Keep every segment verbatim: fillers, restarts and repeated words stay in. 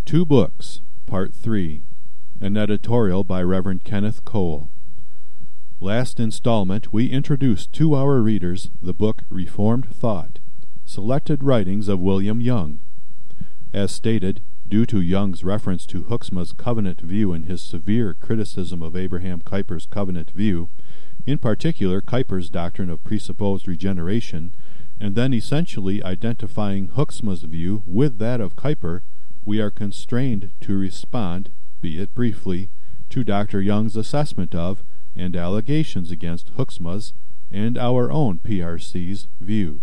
Two Books, Part three, an editorial by Reverend Kenneth Cole. Last installment we introduced to our readers the book Reformed Thought, Selected Writings of William Young. As stated, due to Young's reference to Hoeksema's covenant view in his severe criticism of Abraham Kuyper's covenant view, in particular Kuyper's doctrine of presupposed regeneration, and then essentially identifying Hoeksema's view with that of Kuyper, we are constrained to respond, be it briefly, to Doctor Young's assessment of and allegations against Hoeksema's and our own P R C's view.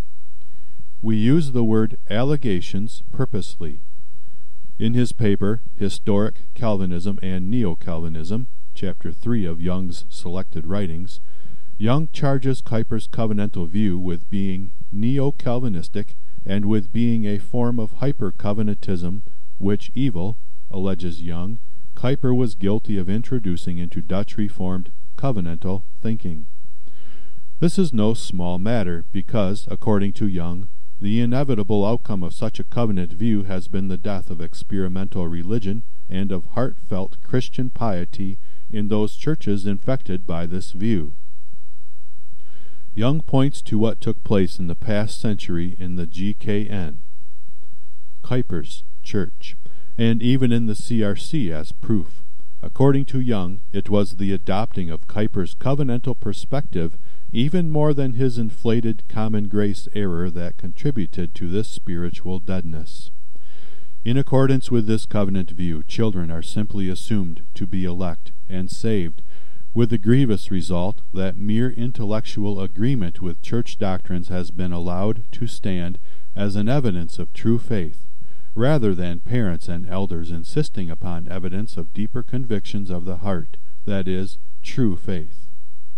We use the word allegations purposely. In his paper, Historic Calvinism and Neo-Calvinism, Chapter three of Young's Selected Writings, Young charges Kuyper's covenantal view with being neo-Calvinistic and with being a form of hyper-covenantism, which evil, alleges Young, Kuyper was guilty of introducing into Dutch Reformed covenantal thinking. This is no small matter because, according to Young, the inevitable outcome of such a covenant view has been the death of experimental religion and of heartfelt Christian piety in those churches infected by this view. Young points to what took place in the past century in the G K N, Kuyper's Church, and even in the C R C as proof. According to Young, it was the adopting of Kuyper's covenantal perspective even more than his inflated common grace error that contributed to this spiritual deadness. In accordance with this covenant view, children are simply assumed to be elect and saved, with the grievous result that mere intellectual agreement with church doctrines has been allowed to stand as an evidence of true faith, rather than parents and elders insisting upon evidence of deeper convictions of the heart, that is, true faith.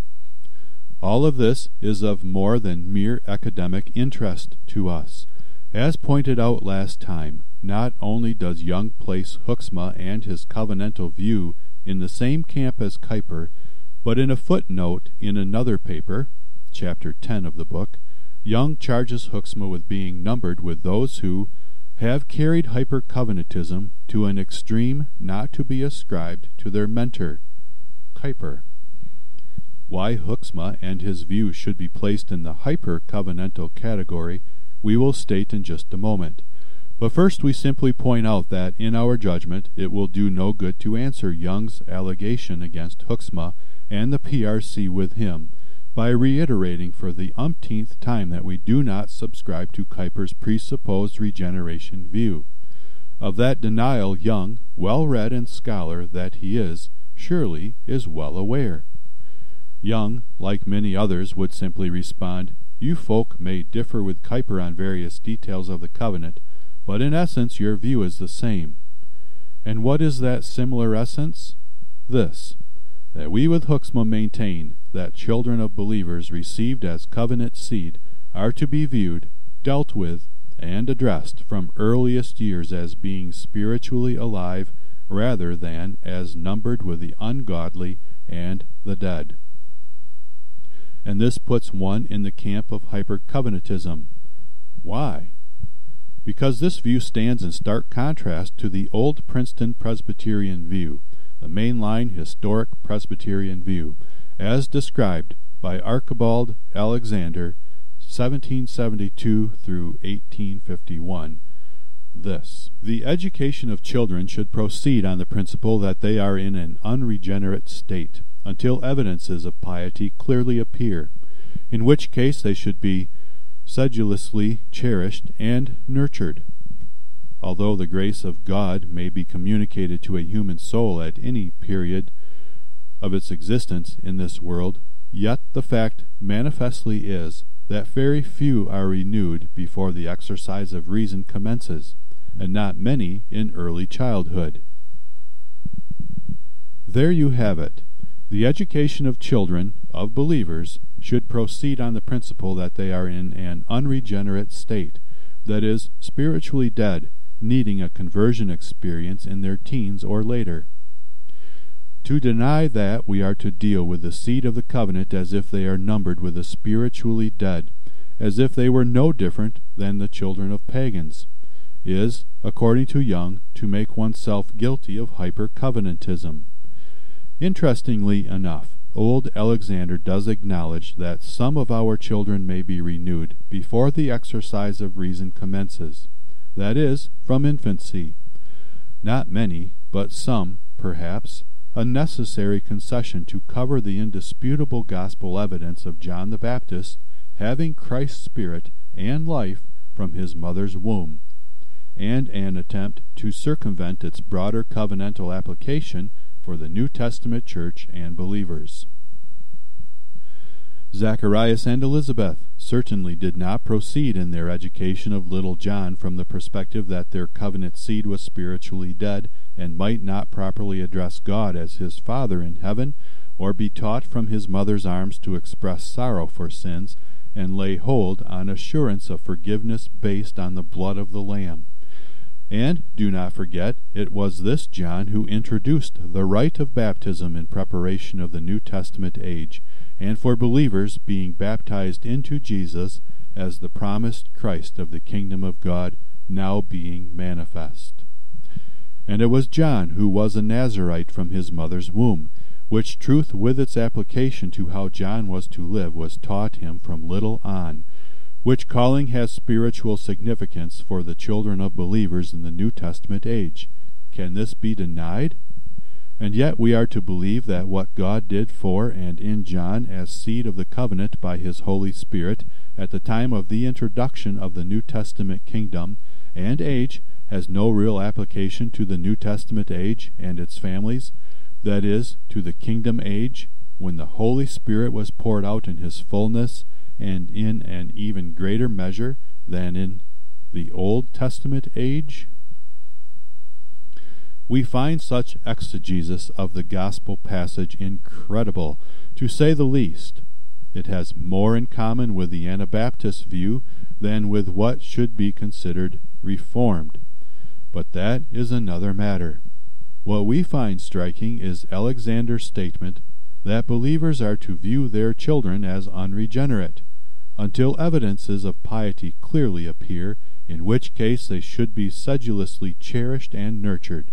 All of this is of more than mere academic interest to us. As pointed out last time, not only does Young place Hoeksema and his covenantal view in the same camp as Kuyper, but in a footnote in another paper, chapter ten of the book, Young charges Hoeksema with being numbered with those who have carried hyper-covenantism to an extreme not to be ascribed to their mentor, Kuyper. Why Hoeksema and his view should be placed in the hyper-covenantal category we will state in just a moment. But first we simply point out that, in our judgment, it will do no good to answer Young's allegation against Hoeksema and the P R C with him by reiterating for the umpteenth time that we do not subscribe to Kuyper's presupposed regeneration view. Of that denial Young, well-read and scholar that he is, surely is well aware. Young, like many others, would simply respond, "You folk may differ with Kuyper on various details of the covenant, but in essence your view is the same." And what is that similar essence? This, that we with Hoeksema maintain that children of believers received as covenant seed are to be viewed, dealt with, and addressed from earliest years as being spiritually alive rather than as numbered with the ungodly and the dead. And this puts one in the camp of hyper-covenantism. Why? Because this view stands in stark contrast to the old Princeton Presbyterian view, the mainline historic Presbyterian view, as described by Archibald Alexander, seventeen seventy-two through eighteen fifty-one. This: the education of children should proceed on the principle that they are in an unregenerate state, until evidences of piety clearly appear, in which case they should be sedulously cherished and nurtured. Although the grace of God may be communicated to a human soul at any period of its existence in this world, yet the fact manifestly is that very few are renewed before the exercise of reason commences, and not many in early childhood. There you have it. The education of children, of believers, should proceed on the principle that they are in an unregenerate state, that is, spiritually dead, needing a conversion experience in their teens or later. To deny that, we are to deal with the seed of the covenant as if they are numbered with the spiritually dead, as if they were no different than the children of pagans. is, according to Young, to make oneself guilty of hyper-covenantism. Interestingly enough, old Alexander does acknowledge that some of our children may be renewed before the exercise of reason commences, that is, from infancy. Not many, but some, perhaps, a necessary concession to cover the indisputable gospel evidence of John the Baptist having Christ's spirit and life from his mother's womb, and an attempt to circumvent its broader covenantal application for the New Testament church and believers. Zacharias and Elizabeth certainly did not proceed in their education of little John from the perspective that their covenant seed was spiritually dead and might not properly address God as his Father in heaven, or be taught from his mother's arms to express sorrow for sins and lay hold on assurance of forgiveness based on the blood of the Lamb. And, do not forget, it was this John who introduced the rite of baptism in preparation of the New Testament age, and for believers being baptized into Jesus as the promised Christ of the kingdom of God, now being manifest. And it was John who was a Nazirite from his mother's womb, which truth with its application to how John was to live was taught him from little on, which calling has spiritual significance for the children of believers in the New Testament age. Can this be denied? And yet we are to believe that what God did for and in John as seed of the covenant by his Holy Spirit at the time of the introduction of the New Testament kingdom and age has no real application to the New Testament age and its families, that is, to the kingdom age, when the Holy Spirit was poured out in his fullness and in an even greater measure than in the Old Testament age? We find such exegesis of the gospel passage incredible, to say the least. It has more in common with the Anabaptist view than with what should be considered Reformed. But that is another matter. What we find striking is Alexander's statement that believers are to view their children as unregenerate, until evidences of piety clearly appear, in which case they should be sedulously cherished and nurtured.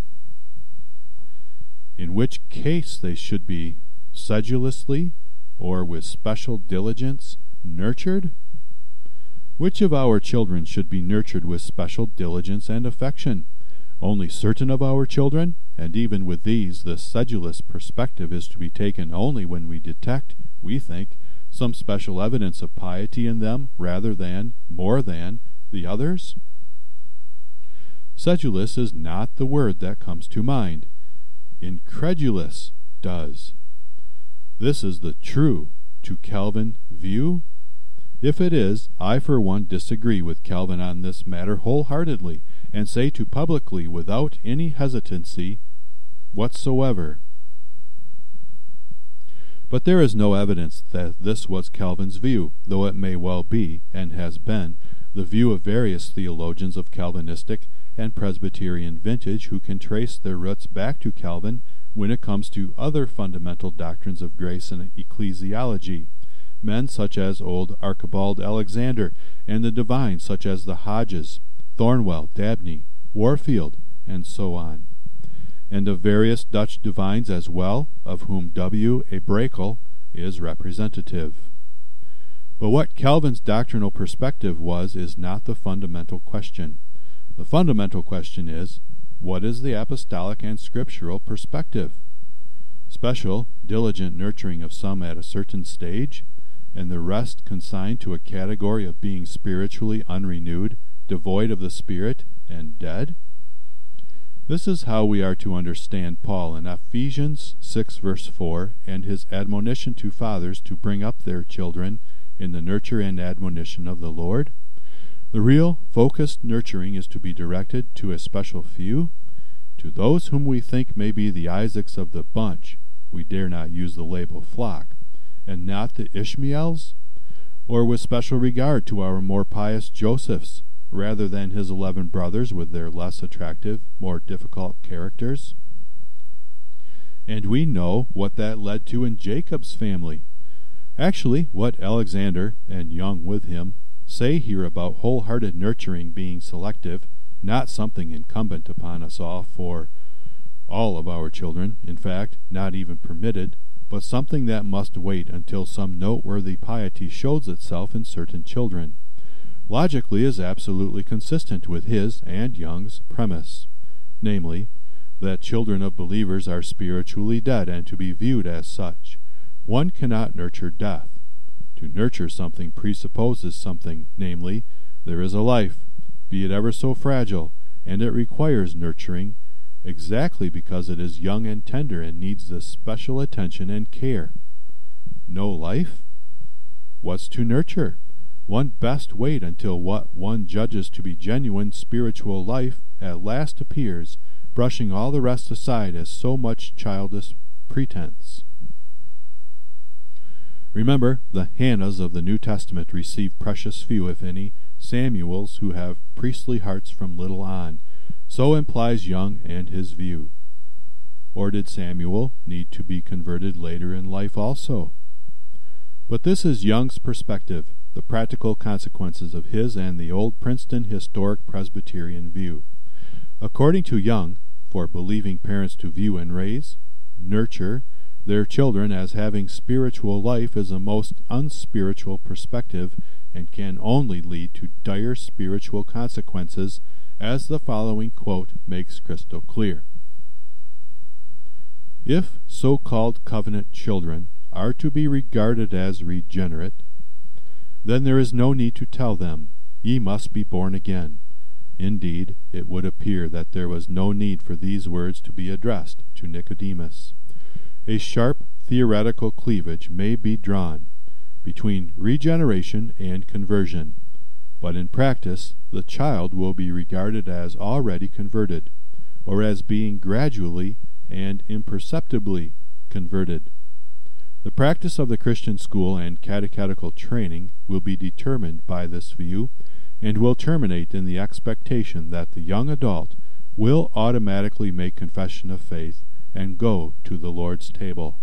In which case they should be sedulously, or with special diligence, nurtured? Which of our children should be nurtured with special diligence and affection? Only certain of our children, and even with these the sedulous perspective is to be taken only when we detect, we think, some special evidence of piety in them rather than, more than, the others? Sedulous is not the word that comes to mind. Incredulous does. This is the true, to Calvin, view? If it is, I for one disagree with Calvin on this matter wholeheartedly, and say to publicly without any hesitancy whatsoever. But there is no evidence that this was Calvin's view, though it may well be, and has been, the view of various theologians of Calvinistic and Presbyterian vintage who can trace their roots back to Calvin when it comes to other fundamental doctrines of grace and ecclesiology, men such as old Archibald Alexander, and the divines such as the Hodges, Thornwell, Dabney, Warfield, and so on, and of various Dutch divines as well, of whom W. A. Brakel is representative. But what Calvin's doctrinal perspective was is not the fundamental question. The fundamental question is, what is the apostolic and scriptural perspective? Special, diligent nurturing of some at a certain stage, and the rest consigned to a category of being spiritually unrenewed, devoid of the Spirit, and dead? This is how we are to understand Paul in Ephesians six verse four and his admonition to fathers to bring up their children in the nurture and admonition of the Lord. The real, focused nurturing is to be directed to a special few, to those whom we think may be the Isaacs of the bunch, we dare not use the label flock, and not the Ishmaels, or with special regard to our more pious Josephs, rather than his eleven brothers with their less attractive, more difficult characters. And we know what that led to in Jacob's family. Actually, what Alexander, and Young with him, say here about wholehearted nurturing being selective not something incumbent upon us all for all of our children, in fact, not even permitted, but something that must wait until some noteworthy piety shows itself in certain children. Logically is absolutely consistent with his and Young's premise, namely, that children of believers are spiritually dead and to be viewed as such. One cannot nurture death. To nurture something presupposes something, namely, there is a life, be it ever so fragile, and it requires nurturing, exactly because it is young and tender and needs this special attention and care. No life? What's to nurture? One best wait until what one judges to be genuine spiritual life at last appears, brushing all the rest aside as so much childish pretense. Remember, the Hannahs of the New Testament receive precious few, if any, Samuels who have priestly hearts from little on. So implies Young and his view. Or did Samuel need to be converted later in life also? But this is Young's perspective, the practical consequences of his and the old Princeton historic Presbyterian view. According to Young, for believing parents to view and raise, nurture, their children as having spiritual life is a most unspiritual perspective and can only lead to dire spiritual consequences, as the following quote makes crystal clear. If so-called covenant children are to be regarded as regenerate, then there is no need to tell them, ye must be born again. Indeed, it would appear that there was no need for these words to be addressed to Nicodemus. A sharp theoretical cleavage may be drawn between regeneration and conversion, but in practice the child will be regarded as already converted, or as being gradually and imperceptibly converted. The practice of the Christian school and catechetical training will be determined by this view, and will terminate in the expectation that the young adult will automatically make confession of faith and go to the Lord's table.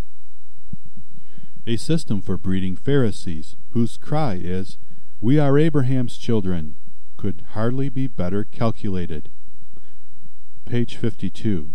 A system for breeding Pharisees, whose cry is, "We are Abraham's children," could hardly be better calculated. Page fifty-two.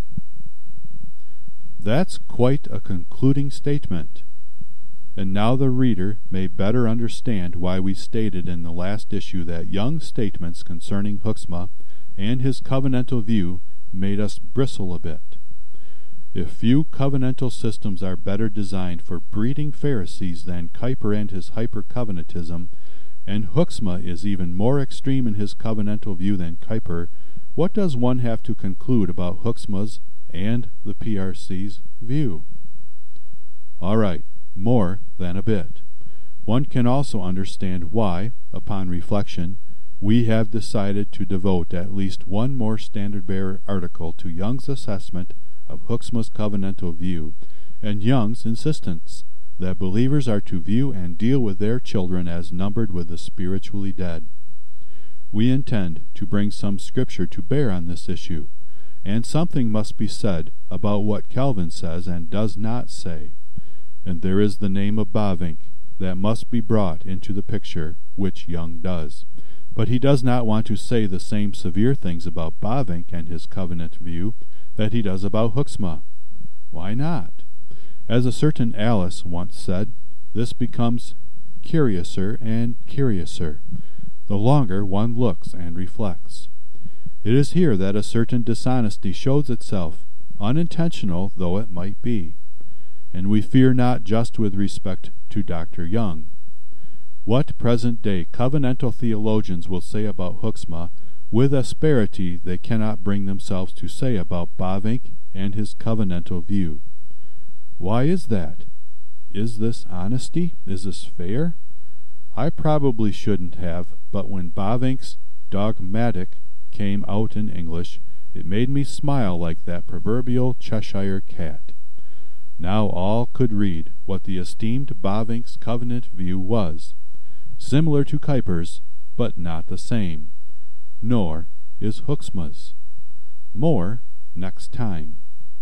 That's quite a concluding statement. And now the reader may better understand why we stated in the last issue that Young's statements concerning Huxma and his covenantal view made us bristle a bit. If few covenantal systems are better designed for breeding Pharisees than Kuyper and his hyper-covenantism, and Huxma is even more extreme in his covenantal view than Kuyper, what does one have to conclude about Huxma's and the P R C's view? All right, more than a bit. One can also understand why, upon reflection, we have decided to devote at least one more Standard-Bearer article to Young's assessment of Huxma's covenantal view, and Young's insistence that believers are to view and deal with their children as numbered with the spiritually dead. We intend to bring some scripture to bear on this issue, and something must be said about what Calvin says and does not say, and there is the name of Bavinck that must be brought into the picture, which Young does. But he does not want to say the same severe things about Bavinck and his covenant view that he does about Huxma. Why not? As a certain Alice once said, this becomes curiouser and curiouser, the longer one looks and reflects. It is here that a certain dishonesty shows itself, unintentional though it might be, and we fear not just with respect to Doctor Young. What present-day covenantal theologians will say about Huxma, with asperity they cannot bring themselves to say about Bavinck and his covenantal view. Why is that? Is this honesty? Is this fair? I probably shouldn't have, but when Bavinck's dogmatic came out in English, it made me smile like that proverbial Cheshire cat. Now all could read what the esteemed Bavinck's covenant view was, similar to Kuyper's, but not the same. Nor is Huxma's. More next time.